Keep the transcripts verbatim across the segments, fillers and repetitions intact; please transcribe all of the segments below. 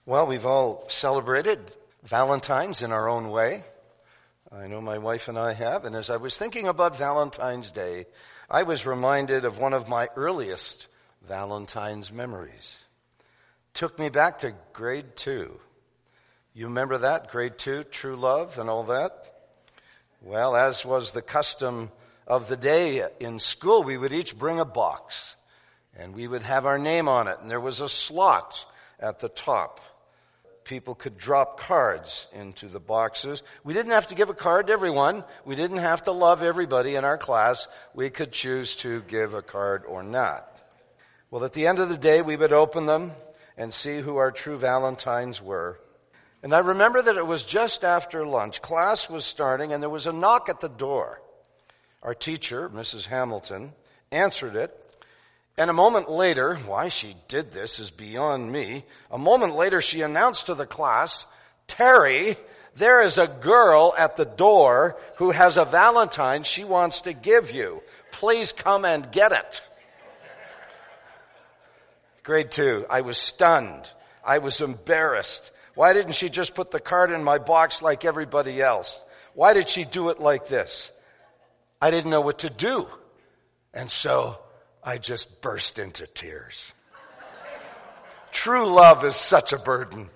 Well, we've all celebrated Valentine's in our own way. I know my wife and I have, and as I was thinking about Valentine's Day, I was reminded of one of my earliest Valentine's memories. Took me back to grade two. You remember that, grade two, true love and all that? Well, as was the custom of the day in school, we would each bring a box, and we would have our name on it, and there was a slot at the top. People could drop cards into the boxes. We didn't have to give a card to everyone. We didn't have to love everybody in our class. We could choose to give a card or not. Well, at the end of the day, we would open them and see who our true Valentines were. And I remember that it was just after lunch. Class was starting, and there was a knock at the door. Our teacher, Missus Hamilton, answered it. And a moment later, why she did this is beyond me. A moment later, she announced to the class, "Terry, there is a girl at the door who has a Valentine she wants to give you. Please come and get it." Grade two, I was stunned. I was embarrassed. Why didn't she just put the card in my box like everybody else? Why did she do it like this? I didn't know what to do. And so I just burst into tears. True love is such a burden.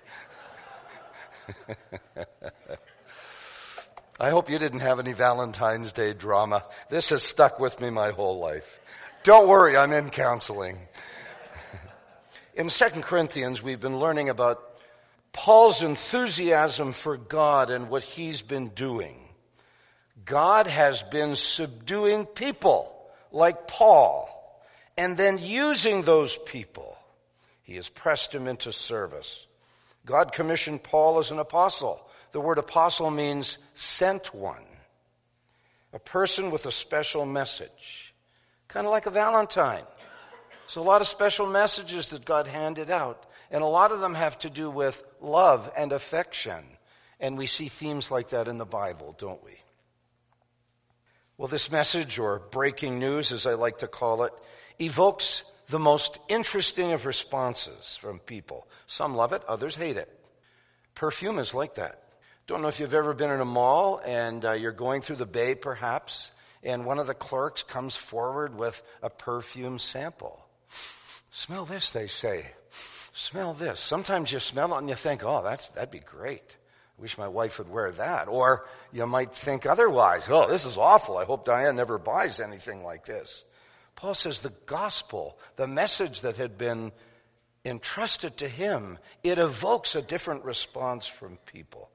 I hope you didn't have any Valentine's Day drama. This has stuck with me my whole life. Don't worry, I'm in counseling. In Second Corinthians, we've been learning about Paul's enthusiasm for God and what he's been doing. God has been subduing people like Paul, and then using those people, he has pressed him into service. God commissioned Paul as an apostle. The word apostle means sent one. A person with a special message. Kind of like a Valentine. There's a lot of special messages that God handed out, and a lot of them have to do with love and affection. And we see themes like that in the Bible, don't we? Well, this message, or breaking news as I like to call it, evokes the most interesting of responses from people. Some love it, others hate it. Perfume is like that. Don't know if you've ever been in a mall and uh, you're going through the bay perhaps, and one of the clerks comes forward with a perfume sample. Smell this, they say. Smell this. Sometimes you smell it and you think, oh, that's that'd be great. I wish my wife would wear that. Or you might think otherwise. Oh, this is awful. I hope Diane never buys anything like this. Paul says the gospel, the message that had been entrusted to him, it evokes a different response from people.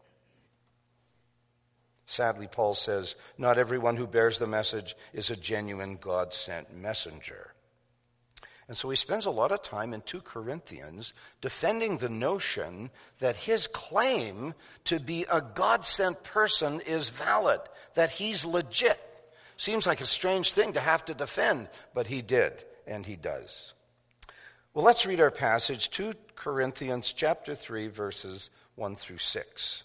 Sadly, Paul says, not everyone who bears the message is a genuine God-sent messenger. And so he spends a lot of time in Second Corinthians defending the notion that his claim to be a God-sent person is valid, that he's legit. Seems like a strange thing to have to defend, but he did, and he does. Well, let's read our passage, Second Corinthians chapter three, verses one through six.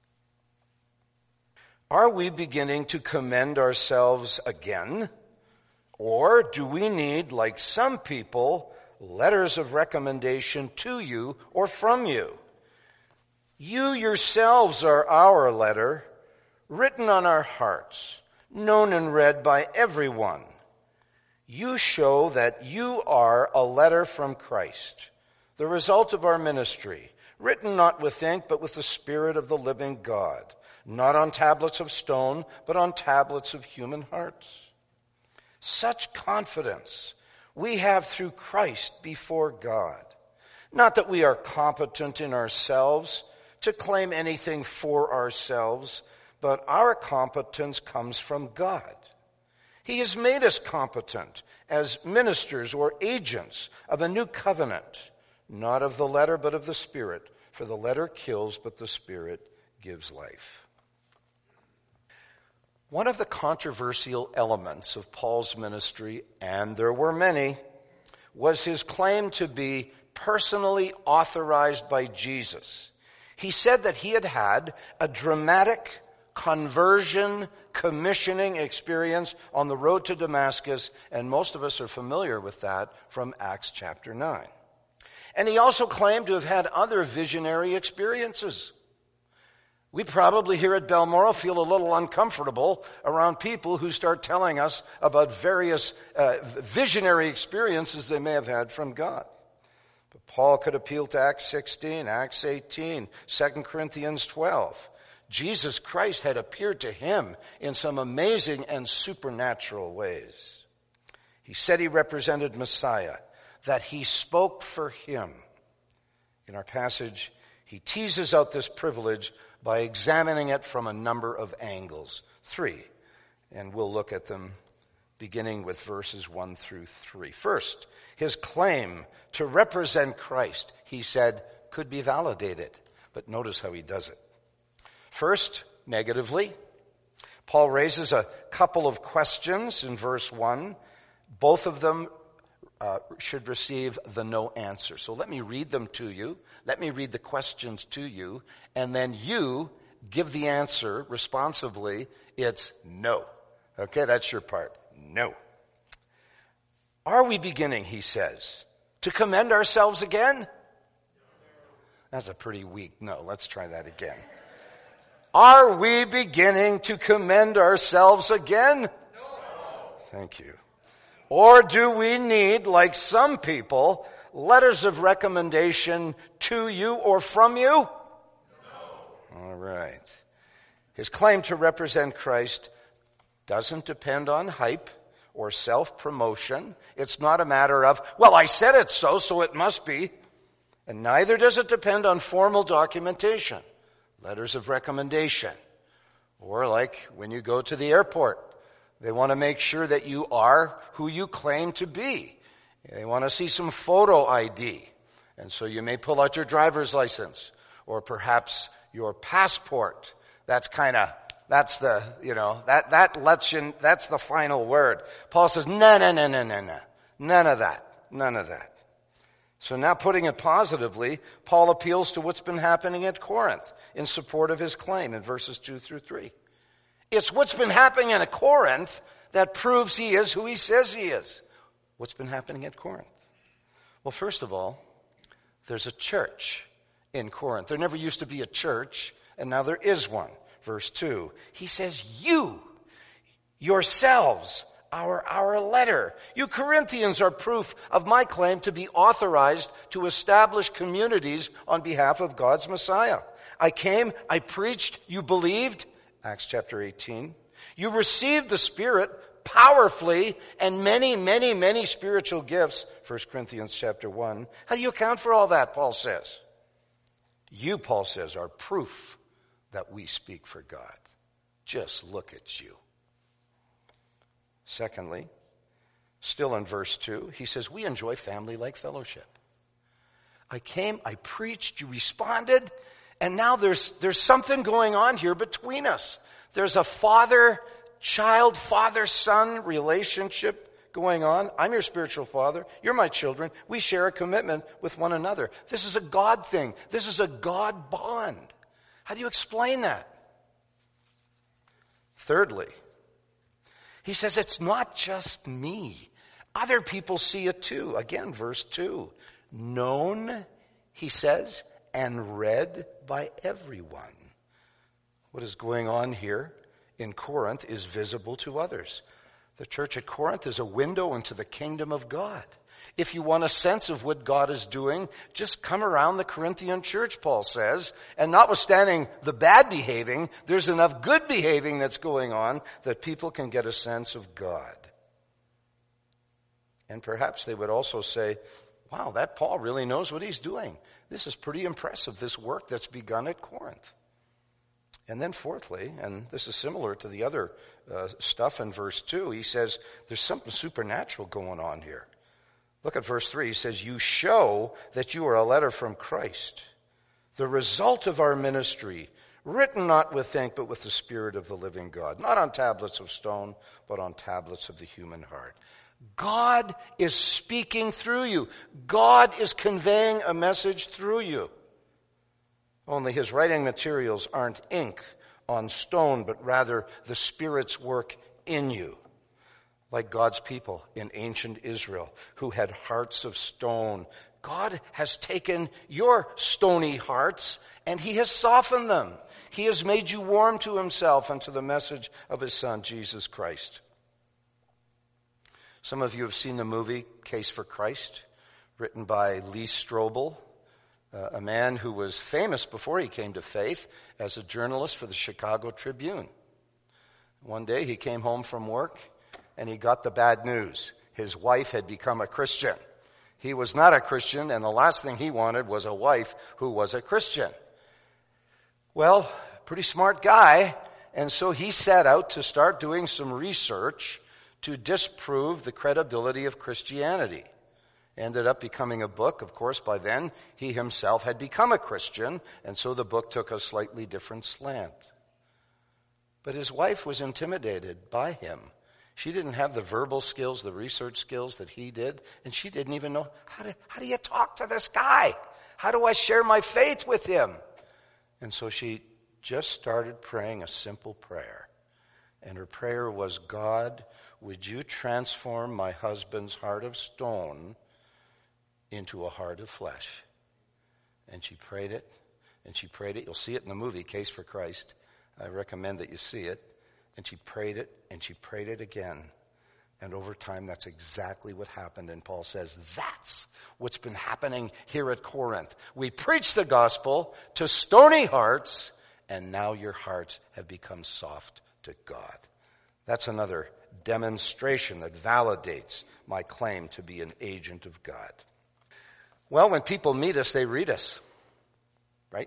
Are we beginning to commend ourselves again? Or do we need, like some people, letters of recommendation to you or from you? You yourselves are our letter, written on our hearts, known and read by everyone. You show that you are a letter from Christ, the result of our ministry, written not with ink, but with the Spirit of the living God, not on tablets of stone, but on tablets of human hearts. Such confidence we have through Christ before God. Not that we are competent in ourselves to claim anything for ourselves, but our competence comes from God. He has made us competent as ministers or agents of a new covenant, not of the letter, but of the Spirit. For the letter kills, but the Spirit gives life. One of the controversial elements of Paul's ministry, and there were many, was his claim to be personally authorized by Jesus. He said that he had had a dramatic conversion, commissioning experience on the road to Damascus, and most of us are familiar with that from Acts chapter nine. And he also claimed to have had other visionary experiences. We probably here at Balmoral feel a little uncomfortable around people who start telling us about various uh, visionary experiences they may have had from God. But Paul could appeal to Acts sixteen, Acts eighteen, Second Corinthians twelve. Jesus Christ had appeared to him in some amazing and supernatural ways. He said he represented Messiah, that he spoke for him. In our passage, he teases out this privilege by examining it from a number of angles. Three, and we'll look at them beginning with verses one through three. First, his claim to represent Christ, he said, could be validated. But notice how he does it. First, negatively, Paul raises a couple of questions in verse one. Both of them uh, should receive the no answer. So let me read them to you. Let me read the questions to you, and then you give the answer responsibly. It's no. Okay, that's your part. No. Are we beginning, he says, to commend ourselves again? That's a pretty weak no. Let's try that again. Are we beginning to commend ourselves again? No. Thank you. Or do we need, like some people, letters of recommendation to you or from you? No. All right. His claim to represent Christ doesn't depend on hype or self-promotion. It's not a matter of, well, I said it so, so it must be. And neither does it depend on formal documentation. Letters of recommendation. Or like when you go to the airport, they want to make sure that you are who you claim to be. They want to see some photo I D. And so you may pull out your driver's license or perhaps your passport. That's kind of, that's the, you know, that, that lets you, that's the final word. Paul says, no, no, no, no, no, no. None of that. None of that. So now putting it positively, Paul appeals to what's been happening at Corinth in support of his claim in verses two through three. It's what's been happening at Corinth that proves he is who he says he is. What's been happening at Corinth? Well, first of all, there's a church in Corinth. There never used to be a church, and now there is one. Verse two, he says, you, yourselves, Our, our letter. You Corinthians are proof of my claim to be authorized to establish communities on behalf of God's Messiah. I came, I preached, you believed, Acts chapter eighteen. You received the Spirit powerfully and many, many, many spiritual gifts, First Corinthians chapter one. How do you account for all that, Paul says? You, Paul says, are proof that we speak for God. Just look at you. Secondly, still in verse two, he says, we enjoy family-like fellowship. I came, I preached, you responded, and now there's, there's something going on here between us. There's a father-child, father-son relationship going on. I'm your spiritual father. You're my children. We share a commitment with one another. This is a God thing. This is a God bond. How do you explain that? Thirdly, he says, it's not just me. Other people see it too. Again, verse two. Known, he says, and read by everyone. What is going on here in Corinth is visible to others. The church at Corinth is a window into the kingdom of God. If you want a sense of what God is doing, just come around the Corinthian church, Paul says. And notwithstanding the bad behaving, there's enough good behaving that's going on that people can get a sense of God. And perhaps they would also say, wow, that Paul really knows what he's doing. This is pretty impressive, this work that's begun at Corinth. And then fourthly, and this is similar to the other uh, stuff in verse two, he says there's something supernatural going on here. Look at verse three. He says, you show that you are a letter from Christ, the result of our ministry, written not with ink, but with the Spirit of the living God, not on tablets of stone, but on tablets of the human heart. God is speaking through you. God is conveying a message through you. Only his writing materials aren't ink on stone, but rather the Spirit's work in you. Like God's people in ancient Israel who had hearts of stone God has taken your stony hearts and he has softened them. He has made you warm to himself and to the message of his Son, Jesus Christ. Some of you have seen the movie Case for Christ, written by Lee Strobel, uh, a man who was famous before he came to faith as a journalist for the Chicago Tribune. One day he came home from work and he got the bad news. His wife had become a Christian. He was not a Christian, and the last thing he wanted was a wife who was a Christian. Well, pretty smart guy, and so he set out to start doing some research to disprove the credibility of Christianity. Ended up becoming a book. Of course, by then, he himself had become a Christian, and so the book took a slightly different slant. But his wife was intimidated by him. She didn't have the verbal skills, the research skills that he did, and she didn't even know, how do, how do you talk to this guy? How do I share my faith with him? And so she just started praying a simple prayer. And her prayer was, God, would you transform my husband's heart of stone into a heart of flesh? And she prayed it, and she prayed it. You'll see it in the movie, Case for Christ. I recommend that you see it. And she prayed it, and she prayed it again. And over time, that's exactly what happened. And Paul says, that's what's been happening here at Corinth. We preach the gospel to stony hearts, and now your hearts have become soft to God. That's another demonstration that validates my claim to be an agent of God. Well, when people meet us, they read us, right?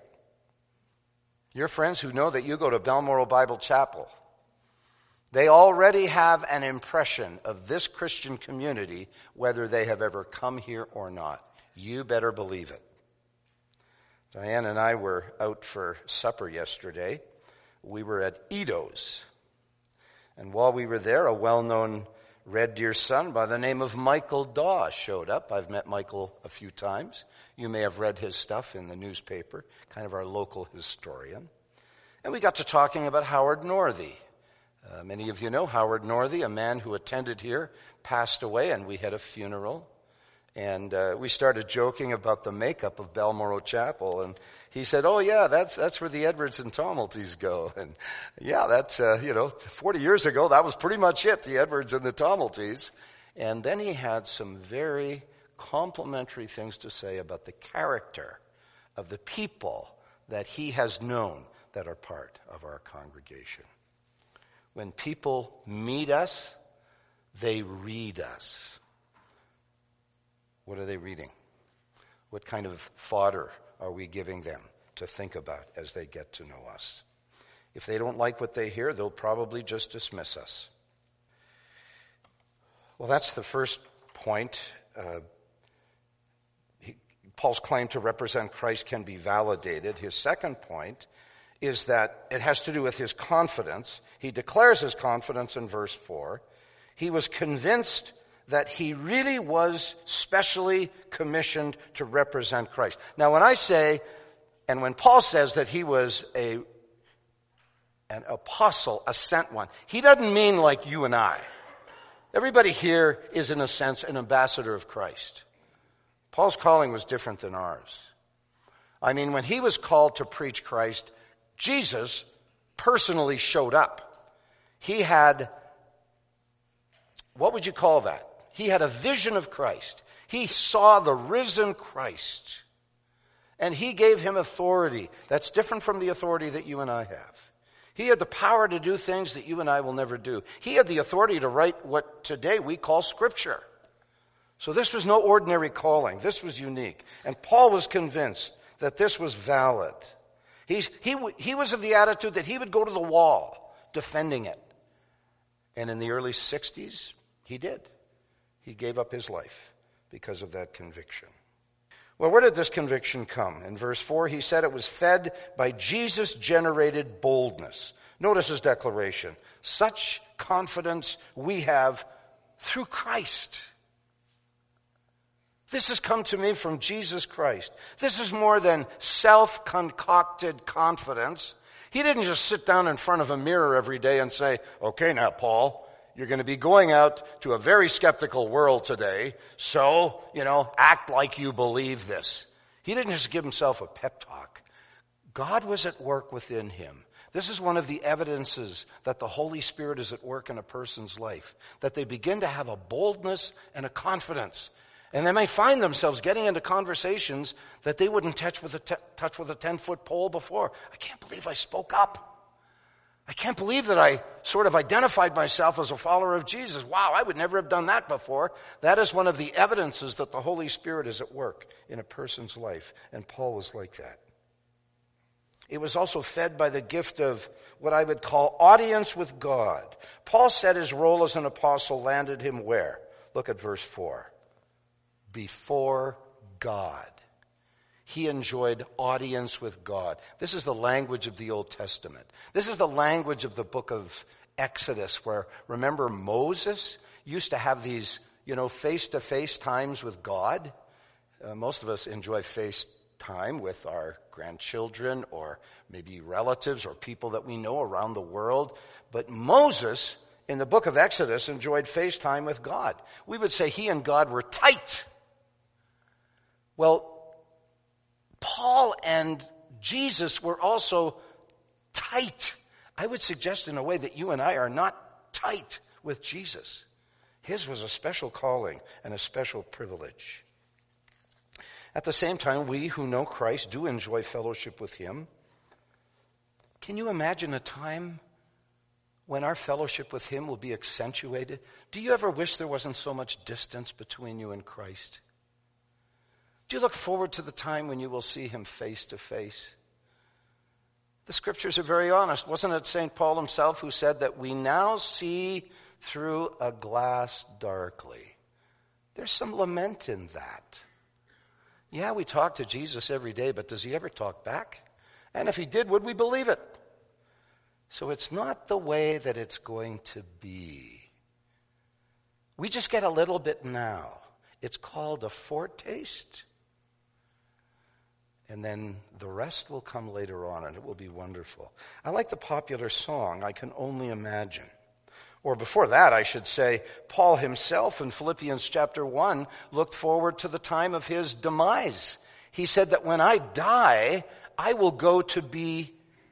Your friends who know that you go to Balmoral Bible Chapel, they already have an impression of this Christian community, whether they have ever come here or not. You better believe it. Diane and I were out for supper yesterday. We were at Ito's. And while we were there, a well-known Red Deer son by the name of Michael Daw showed up. I've met Michael a few times. You may have read his stuff in the newspaper, kind of our local historian. And we got to talking about Howard Northey. Uh, many of you know Howard Northey, a man who attended here, passed away, and we had a funeral. And uh, we started joking about the makeup of Balmoral Chapel, and he said, "Oh yeah, that's that's where the Edwards and Tommeltys go." And yeah, that's uh, you know, forty years ago, that was pretty much it, the Edwards and the Tommeltys. And then he had some very complimentary things to say about the character of the people that he has known that are part of our congregation. When people meet us, they read us. What are they reading? What kind of fodder are we giving them to think about as they get to know us? If they don't like what they hear, they'll probably just dismiss us. Well, that's the first point. Uh, he, Paul's claim to represent Christ can be validated. His second point is that it has to do with his confidence. He declares his confidence in verse four. He was convinced that he really was specially commissioned to represent Christ. Now, when I say, and when Paul says that he was a an apostle, a sent one, he doesn't mean like you and I. Everybody here is, in a sense, an ambassador of Christ. Paul's calling was different than ours. I mean, when he was called to preach Christ, Jesus personally showed up. He had, what would you call that? He had a vision of Christ. He saw the risen Christ. And he gave him authority that's different from the authority that you and I have. He had the power to do things that you and I will never do. He had the authority to write what today we call Scripture. So this was no ordinary calling. This was unique. And Paul was convinced that this was valid. He's, he, he was of the attitude that he would go to the wall defending it. And in the early sixties, he did. He gave up his life because of that conviction. Well, where did this conviction come? In verse four, he said it was fed by Jesus-generated boldness. Notice his declaration. Such confidence we have through Christ. This has come to me from Jesus Christ. This is more than self-concocted confidence. He didn't just sit down in front of a mirror every day and say, "Okay, now, Paul, You're going to be going out to a very skeptical world today, so, you know, act like you believe this. He didn't just give himself a pep talk. God was at work within him. This is one of the evidences that the Holy Spirit is at work in a person's life, that they begin to have a boldness and a confidence. And they may find themselves getting into conversations that they wouldn't touch with a te- touch with a ten-foot pole before. I can't believe I spoke up. I can't believe that I sort of identified myself as a follower of Jesus. Wow, I would never have done that before. That is one of the evidences that the Holy Spirit is at work in a person's life. And Paul was like that. It was also fed by the gift of what I would call audience with God. Paul said his role as an apostle landed him where? Look at verse four. Before God. He enjoyed audience with God. This is the language of the Old Testament. This is the language of the book of Exodus, where, remember, Moses used to have these, you know, face-to-face times with God. Uh, most of us enjoy face time with our grandchildren or maybe relatives or people that we know around the world. But Moses, in the book of Exodus, enjoyed face time with God. We would say he and God were tight. Well, Paul and Jesus were also tight. I would suggest in a way that you and I are not tight with Jesus. His was a special calling and a special privilege. At the same time, we who know Christ do enjoy fellowship with him. Can you imagine a time when our fellowship with him will be accentuated? Do you ever wish there wasn't so much distance between you and Christ? Do you look forward to the time when you will see him face to face? The scriptures are very honest. Wasn't it Saint Paul himself who said that we now see through a glass darkly? There's some lament in that. Yeah, we talk to Jesus every day, but does he ever talk back? And if he did, would we believe it? So it's not the way that it's going to be. We just get a little bit now. It's called a foretaste. And then the rest will come later on, and it will be wonderful. I like the popular song, I Can Only Imagine. Or before that, I should say, Paul himself in Philippians chapter one looked forward to the time of his demise. He said that when I die, I will go to be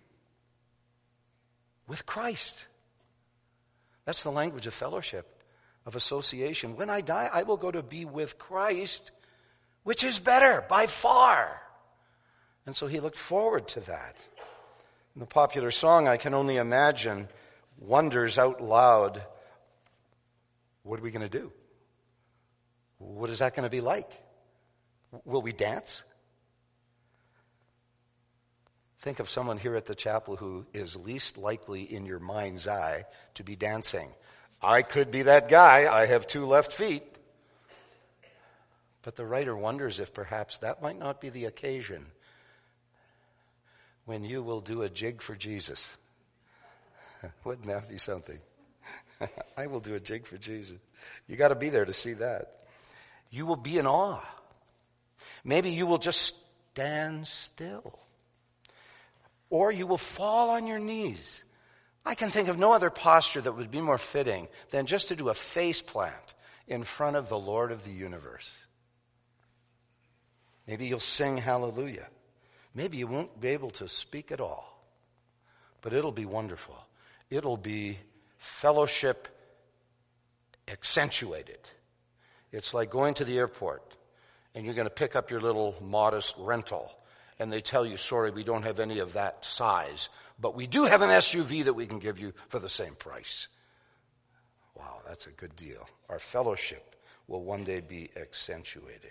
with Christ. That's the language of fellowship, of association. When I die, I will go to be with Christ, which is better by far. And so he looked forward to that. In the popular song, I Can Only Imagine, wonders out loud, what are we going to do? What is that going to be like? Will we dance? Think of someone here at the chapel who is least likely in your mind's eye to be dancing. I could be that guy. I have two left feet. But the writer wonders if perhaps that might not be the occasion when you will do a jig for Jesus. Wouldn't that be something? I will do a jig for Jesus. You got to be there to see that. You will be in awe. Maybe you will just stand still. Or you will fall on your knees. I can think of no other posture that would be more fitting than just to do a face plant in front of the Lord of the universe. Maybe you'll sing hallelujah. Maybe you won't be able to speak at all. But it'll be wonderful. It'll be fellowship accentuated. It's like going to the airport and you're going to pick up your little modest rental and they tell you, sorry, we don't have any of that size, but we do have an S U V that we can give you for the same price. Wow, that's a good deal. Our fellowship will one day be accentuated.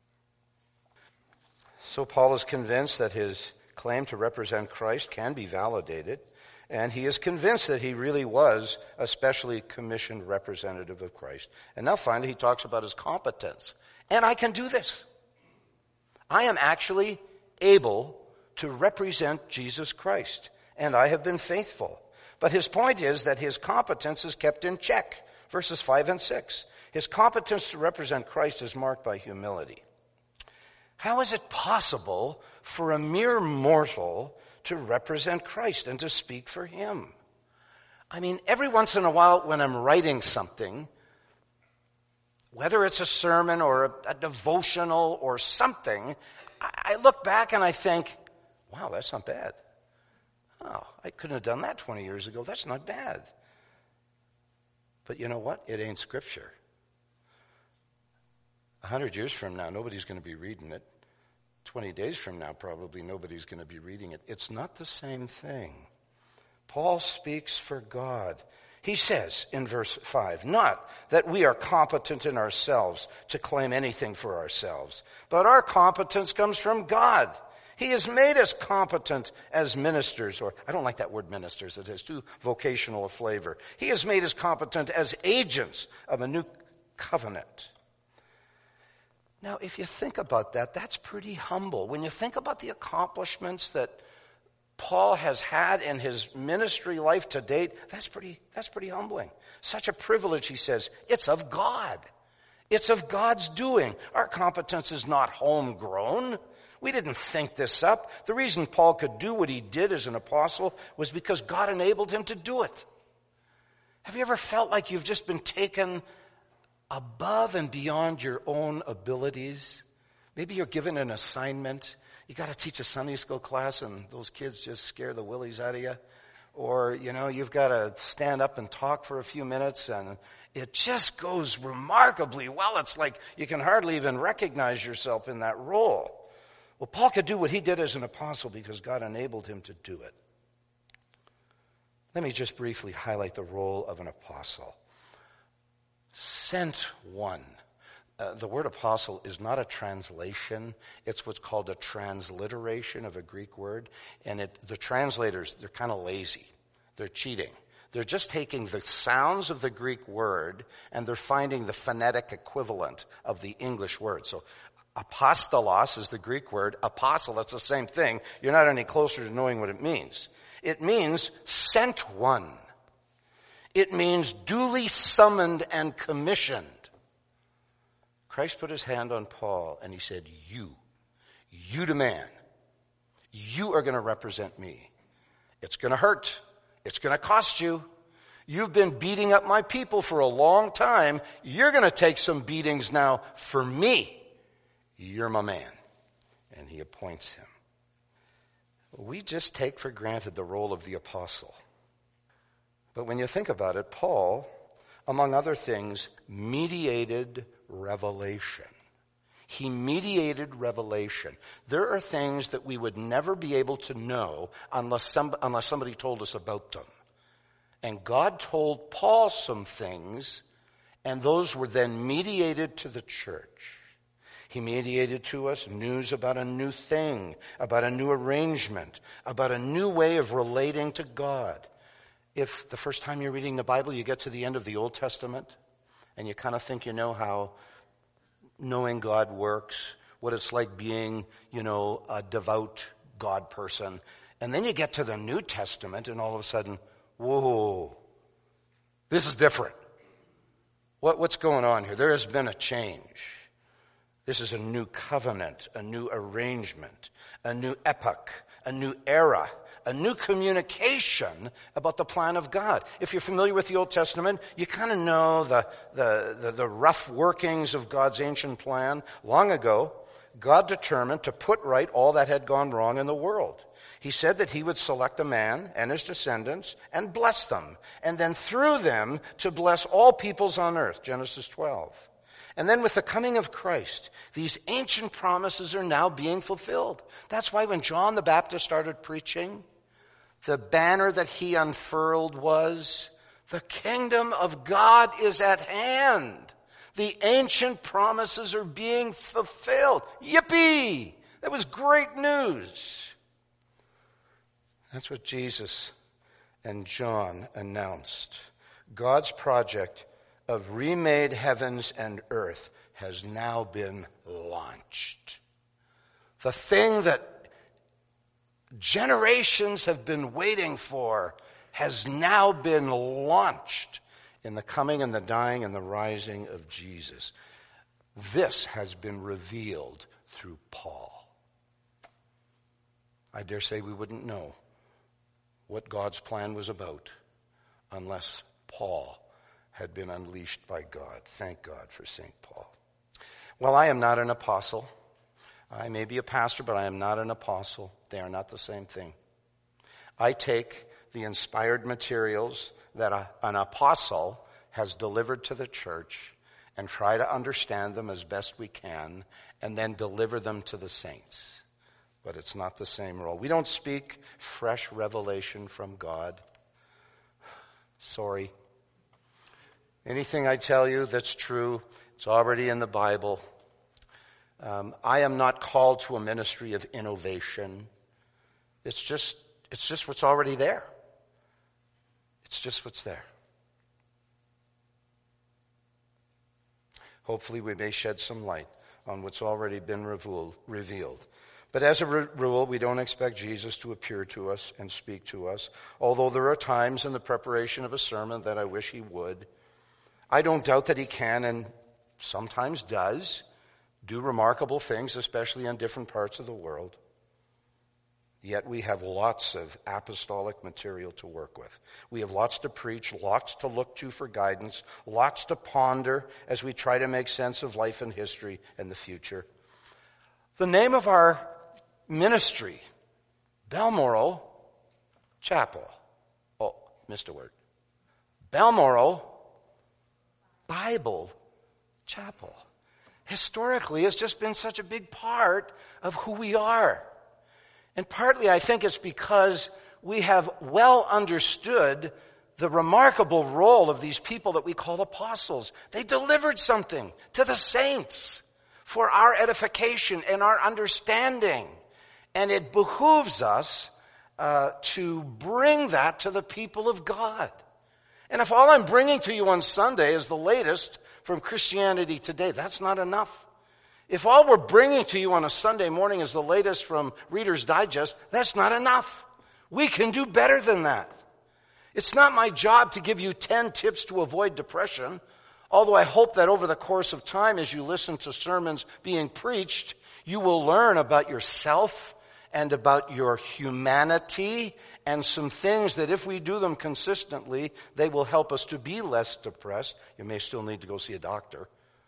So Paul is convinced that his claim to represent Christ can be validated, and he is convinced that he really was a specially commissioned representative of Christ. And now finally he talks about his competence. And I can do this. I am actually able to represent Jesus Christ, and I have been faithful. But his point is that his competence is kept in check. Verses five and six. His competence to represent Christ is marked by humility. How is it possible for a mere mortal to represent Christ and to speak for him? I mean, every once in a while when I'm writing something, whether it's a sermon or a, a devotional or something, I, I look back and I think, wow, that's not bad. Oh, I couldn't have done that twenty years ago. That's not bad. But you know what? It ain't Scripture. A hundred years from now, nobody's going to be reading it. Twenty days from now, probably nobody's going to be reading it. It's not the same thing. Paul speaks for God. He says in verse five, not that we are competent in ourselves to claim anything for ourselves, but our competence comes from God. He has made us competent as ministers, or I don't like that word ministers, it has too vocational a flavor. He has made us competent as agents of a new covenant. Now, if you think about that, that's pretty humble. When you think about the accomplishments that Paul has had in his ministry life to date, that's pretty, that's pretty humbling. Such a privilege, he says. It's of God. It's of God's doing. Our competence is not homegrown. We didn't think this up. The reason Paul could do what he did as an apostle was because God enabled him to do it. Have you ever felt like you've just been taken above and beyond your own abilities? Maybe you're given an assignment. You got to teach a Sunday school class and those kids just scare the willies out of you. Or, you know, you've got to stand up and talk for a few minutes and it just goes remarkably well. It's like you can hardly even recognize yourself in that role. Well, Paul could do what he did as an apostle because God enabled him to do it. Let me just briefly highlight the role of an apostle. Sent one. Uh, the word apostle is not a translation. It's what's called a transliteration of a Greek word. And it, the translators, they're kind of lazy. They're cheating. They're just taking the sounds of the Greek word and they're finding the phonetic equivalent of the English word. So apostolos is the Greek word. Apostle, that's the same thing. You're not any closer to knowing what it means. It means sent one. It means duly summoned and commissioned. Christ put his hand on Paul and he said, you, you the man, you are going to represent me. It's going to hurt. It's going to cost you. You've been beating up my people for a long time. You're going to take some beatings now for me. You're my man. And he appoints him. We just take for granted the role of the apostle. But when you think about it, Paul, among other things, mediated revelation. He mediated revelation. There are things that we would never be able to know unless, some, unless somebody told us about them. And God told Paul some things, and those were then mediated to the church. He mediated to us news about a new thing, about a new arrangement, about a new way of relating to God. If the first time you're reading the Bible, you get to the end of the Old Testament, and you kind of think you know how knowing God works, what it's like being, you know, a devout God person, and then you get to the New Testament, and all of a sudden, whoa, this is different. What, what's going on here? There has been a change. This is a new covenant, a new arrangement, a new epoch, a new era, a new communication about the plan of God. If you're familiar with the Old Testament, you kind of know the, the, the, the rough workings of God's ancient plan. Long ago, God determined to put right all that had gone wrong in the world. He said that he would select a man and his descendants and bless them, and then through them to bless all peoples on earth, Genesis twelve. And then with the coming of Christ, these ancient promises are now being fulfilled. That's why when John the Baptist started preaching, the banner that he unfurled was, the kingdom of God is at hand. The ancient promises are being fulfilled. Yippee! That was great news. That's what Jesus and John announced. God's project of remade heavens and earth has now been launched. The thing that generations have been waiting for has now been launched in the coming and the dying and the rising of Jesus. This has been revealed through Paul. I dare say we wouldn't know what God's plan was about unless Paul had been unleashed by God. Thank God for Saint Paul. Well, I am not an apostle. I may be a pastor, but I am not an apostle. They are not the same thing. I take the inspired materials that a, an apostle has delivered to the church and try to understand them as best we can and then deliver them to the saints. But it's not the same role. We don't speak fresh revelation from God. Sorry. Anything I tell you that's true, it's already in the Bible. Um, I am not called to a ministry of innovation. It's just, it's just what's already there. It's just what's there. Hopefully we may shed some light on what's already been revealed. But as a rule, we don't expect Jesus to appear to us and speak to us, although there are times in the preparation of a sermon that I wish he would. I don't doubt that he can and sometimes does do remarkable things, especially in different parts of the world. Yet we have lots of apostolic material to work with. We have lots to preach, lots to look to for guidance, lots to ponder as we try to make sense of life and history and the future. The name of our ministry, Balmoral Chapel. Oh, missed a word. Balmoral Bible Chapel. Historically, has just been such a big part of who we are. And partly I think it's because we have well understood the remarkable role of these people that we call apostles. They delivered something to the saints for our edification and our understanding. And it behooves us uh, to bring that to the people of God. And if all I'm bringing to you on Sunday is the latest from Christianity Today, that's not enough. If all we're bringing to you on a Sunday morning is the latest from Reader's Digest, that's not enough. We can do better than that. It's not my job to give you ten tips to avoid depression, although I hope that over the course of time, as you listen to sermons being preached, you will learn about yourself and about your humanity and some things that if we do them consistently, they will help us to be less depressed. You may still need to go see a doctor.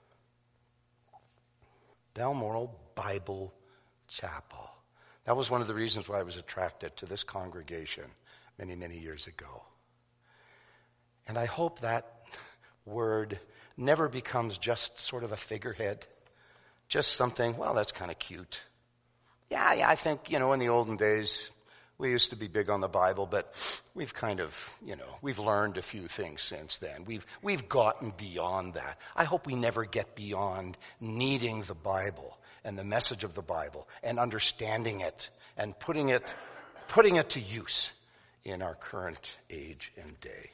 Balmoral Bible Chapel. That was one of the reasons why I was attracted to this congregation many, many years ago. And I hope that word never becomes just sort of a figurehead, just something, well, that's kind of cute. Yeah, yeah, I think, you know, in the olden days, we used to be big on the Bible, but we've kind of, you know, we've learned a few things since then. We've we've gotten beyond that. I hope we never get beyond needing the Bible and the message of the Bible and understanding it and putting it putting it to use in our current age and day.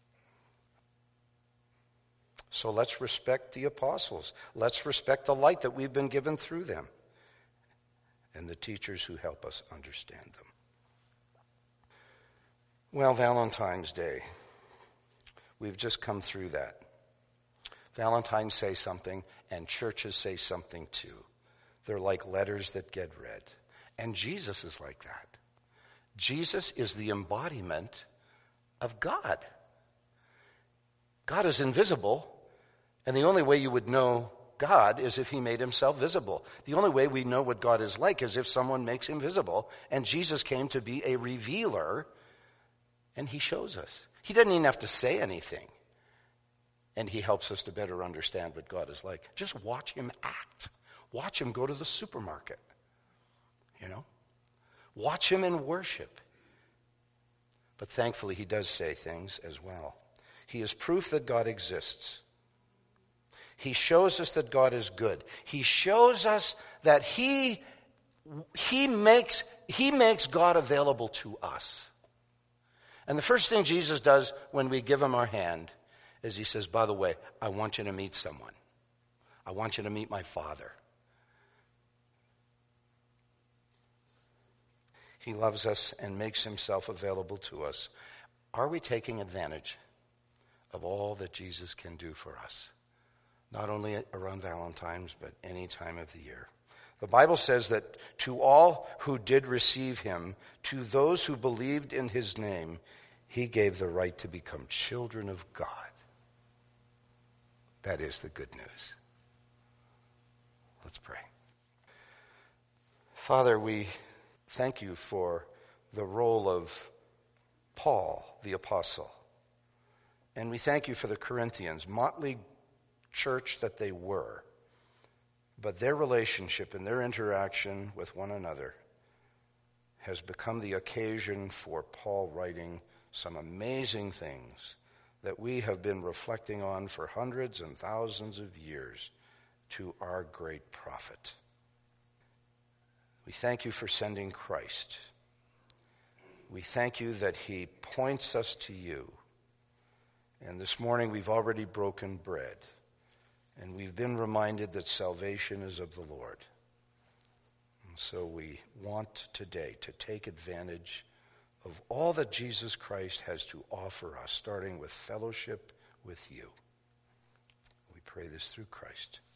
So let's respect the apostles. Let's respect the light that we've been given through them and the teachers who help us understand them. Well, Valentine's Day. We've just come through that. Valentines say something, and churches say something too. They're like letters that get read. And Jesus is like that. Jesus is the embodiment of God. God is invisible, and the only way you would know God is if he made himself visible. The only way we know what God is like is if someone makes him visible, and Jesus came to be a revealer. And he shows us. He doesn't even have to say anything. And he helps us to better understand what God is like. Just watch him act. Watch him go to the supermarket. You know? Watch him in worship. But thankfully he does say things as well. He is proof that God exists. He shows us that God is good. He shows us that he, he makes, he makes God available to us. And the first thing Jesus does when we give him our hand is he says, by the way, I want you to meet someone. I want you to meet my Father. He loves us and makes himself available to us. Are we taking advantage of all that Jesus can do for us? Not only around Valentine's, but any time of the year. The Bible says that to all who did receive him, to those who believed in his name, he gave the right to become children of God. That is the good news. Let's pray. Father, we thank you for the role of Paul, the apostle. And we thank you for the Corinthians, motley church that they were. But their relationship and their interaction with one another has become the occasion for Paul writing some amazing things that we have been reflecting on for hundreds and thousands of years to our great prophet. We thank you for sending Christ. We thank you that he points us to you. And this morning we've already broken bread, and we've been reminded that salvation is of the Lord. And so we want today to take advantage of all that Jesus Christ has to offer us, starting with fellowship with you. We pray this through Christ.